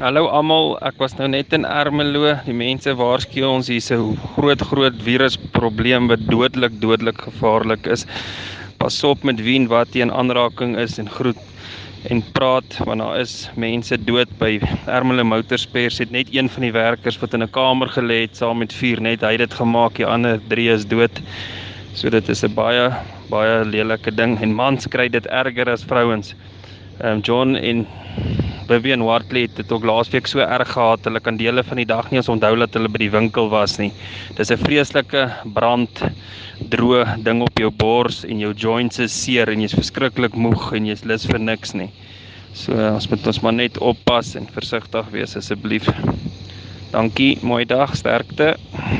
Hallo almal, ek was nou net in Ermelo. Die mense waarsku ons hier's 'n groot virusprobleem wat dodelik gevaarlik is. Pas op met wie en wat jy in aanraking is en groet en praat, want daar is mense dood by Ermelo Motorspares. Het net een van die werkers wat in 'n kamer gelê het saam met 4, net hy het dit gemaak, die ander 3 is dood. So dit is 'n baie lelike ding en mans kry dit erger as vrouens. John en Vivian Hartley het dit ook laasweek so erg gehad, hulle kan dele van die dag nie eens onthou dat hulle by die winkel was nie. Dis 'n vreeslike brand, droë ding op jou bors en jou joints is seer en jy's verskriklik moeg en jy's lus vir niks nie. So ons moet ons maar net oppas en versigtig wees asseblief. Dankie, mooi dag, sterkte.